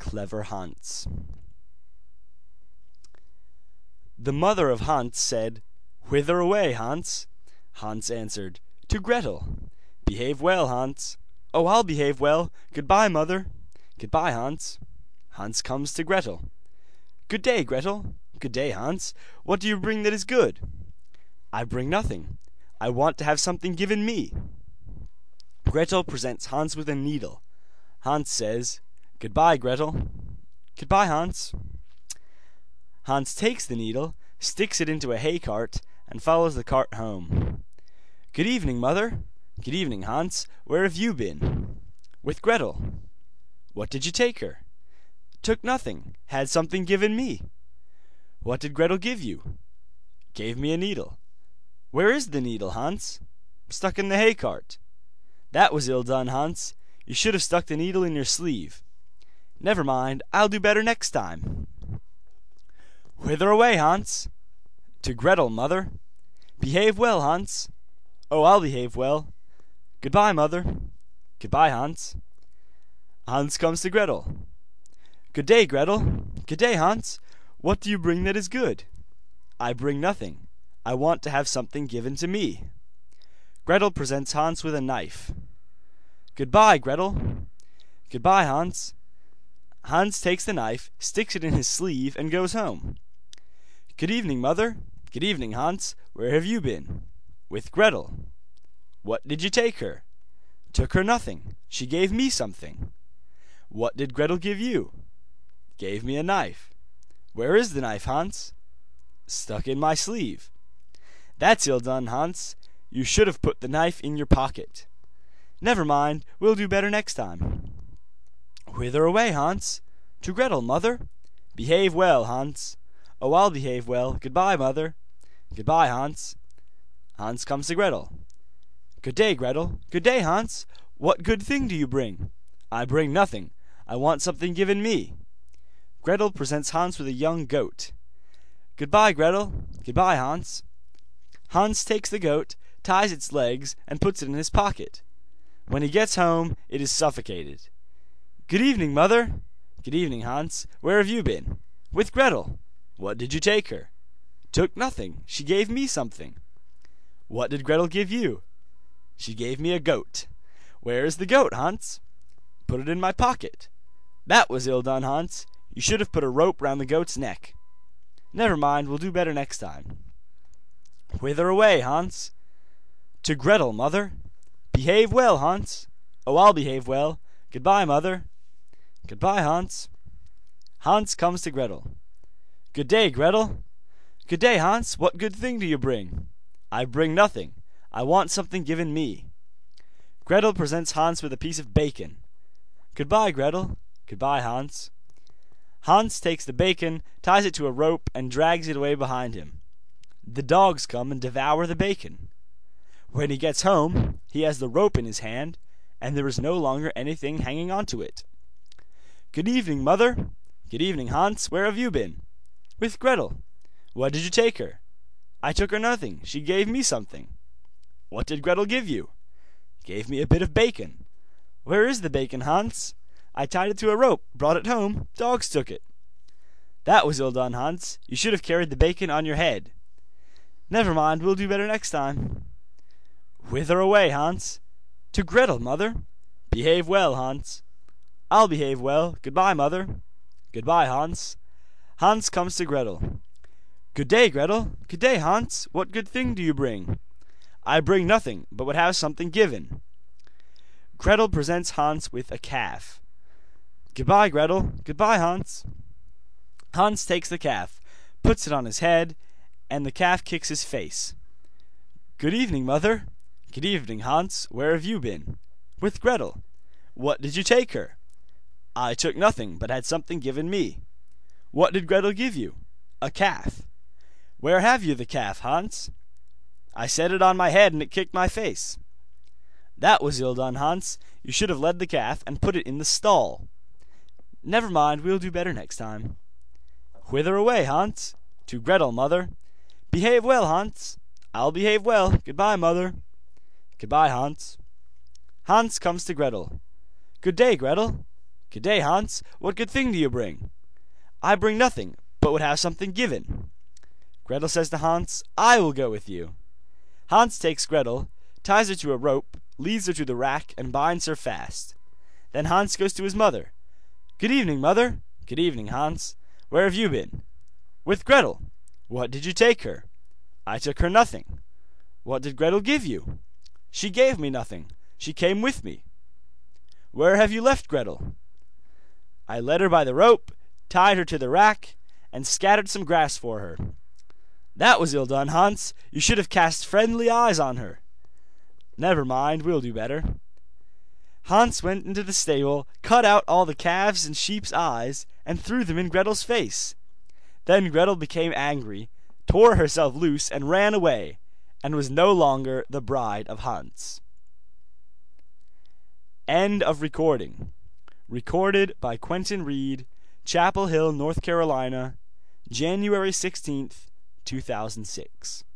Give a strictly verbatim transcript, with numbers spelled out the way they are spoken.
Clever Hans. The mother of Hans said, "Whither away, Hans?" Hans answered, "To Gretel." "Behave well, Hans." "Oh, I'll behave well. Goodbye, mother." "Goodbye, Hans." Hans comes to Gretel. "Good day, Gretel." "Good day, Hans. What do you bring that is good?" "I bring nothing. I want to have something given me." Gretel presents Hans with a needle. Hans says, "Goodbye, Gretel." "Goodbye, Hans." Hans takes the needle, sticks it into a hay cart, and follows the cart home. "Good evening, mother." "Good evening, Hans. Where have you been?" "With Gretel." "What did you take her?" "Took nothing. Had something given me." "What did Gretel give you?" "Gave me a needle." "Where is the needle, Hans?" "Stuck in the hay cart." "That was ill done, Hans. You should have stuck the needle in your sleeve." "Never mind, I'll do better next time." "Whither away, Hans?" "To Gretel, mother." "Behave well, Hans." "Oh, I'll behave well. Goodbye, mother." "Goodbye, Hans." Hans comes to Gretel. "Good day, Gretel." "Good day, Hans. What do you bring that is good?" "I bring nothing. I want to have something given to me." Gretel presents Hans with a knife. "Goodbye, Gretel." "Goodbye, Hans." Hans takes the knife, sticks it in his sleeve, and goes home. "Good evening, mother." "Good evening, Hans. Where have you been?" "With Gretel." "What did you take her?" "Took her nothing. She gave me something." "What did Gretel give you?" "Gave me a knife." "Where is the knife, Hans?" "Stuck in my sleeve." "That's ill done, Hans. You should have put the knife in your pocket." "Never mind, we'll do better next time." "Whither away, Hans?" "To Gretel, mother." "Behave well, Hans." "Oh, I'll behave well. Goodbye, mother." "Goodbye, Hans." Hans comes to Gretel. "Good day, Gretel." "Good day, Hans. What good thing do you bring?" "I bring nothing. I want something given me." Gretel presents Hans with a young goat. "Goodbye, Gretel." "Goodbye, Hans." Hans takes the goat, ties its legs, and puts it in his pocket. When he gets home, it is suffocated. "Good evening, mother." "Good evening, Hans. Where have you been?" "With Gretel." "What did you take her?" "Took nothing. She gave me something." "What did Gretel give you?" "She gave me a goat." "Where is the goat, Hans?" "Put it in my pocket." "That was ill done, Hans. You should have put a rope round the goat's neck." "Never mind, we'll do better next time." "Whither away, Hans?" "To Gretel, mother." "Behave well, Hans." "Oh, I'll behave well. Goodbye, mother." "Goodbye, Hans." Hans comes to Gretel. "Good day, Gretel." "Good day, Hans. What good thing do you bring?" "I bring nothing. I want something given me." Gretel presents Hans with a piece of bacon. "Goodbye, Gretel." "Goodbye, Hans." Hans takes the bacon, ties it to a rope, and drags it away behind him. The dogs come and devour the bacon. When he gets home, he has the rope in his hand, and there is no longer anything hanging on to it. "Good evening, mother." "Good evening, Hans. Where have you been?" "With Gretel." "What did you take her?" "I took her nothing. She gave me something." "What did Gretel give you?" "Gave me a bit of bacon." "Where is the bacon, Hans?" "I tied it to a rope, brought it home. Dogs took it." "That was ill done, Hans. You should have carried the bacon on your head." "Never mind, we'll do better next time." "Whither away, Hans?" "To Gretel, mother." "Behave well, Hans." "I'll behave well. Goodbye, mother." "Goodbye, Hans." Hans comes to Gretel. "Good day, Gretel." "Good day, Hans. What good thing do you bring?" "I bring nothing, but would have something given." Gretel presents Hans with a calf. "Goodbye, Gretel." "Goodbye, Hans." Hans takes the calf, puts it on his head, and the calf kicks his face. "Good evening, mother." "Good evening, Hans. Where have you been?" "With Gretel." "What did you take her?" "I took nothing, but had something given me." "What did Gretel give you?" "A calf." "Where have you the calf, Hans?" "I set it on my head, and it kicked my face." "That was ill done, Hans. You should have led the calf, and put it in the stall." "Never mind, we'll do better next time." "Whither away, Hans?" "To Gretel, mother." "Behave well, Hans." "I'll behave well. Goodbye, mother." "Goodbye, Hans." Hans comes to Gretel. "Good day, Gretel." "Good day, Hans. What good thing do you bring?" "I bring nothing, but would have something given." Gretel says to Hans, "I will go with you." Hans takes Gretel, ties her to a rope, leads her to the rack, and binds her fast. Then Hans goes to his mother. "Good evening, mother." "Good evening, Hans. Where have you been?" "With Gretel." "What did you take her?" "I took her nothing." "What did Gretel give you?" "She gave me nothing. She came with me." "Where have you left Gretel?" "I led her by the rope, tied her to the rack, and scattered some grass for her." "That was ill done, Hans. You should have cast friendly eyes on her." "Never mind, we'll do better." Hans went into the stable, cut out all the calves' and sheep's eyes, and threw them in Gretel's face. Then Gretel became angry, tore herself loose, and ran away, and was no longer the bride of Hans. End of recording. Recorded by Quentin Reed, Chapel Hill, North Carolina, January sixteenth, two thousand six.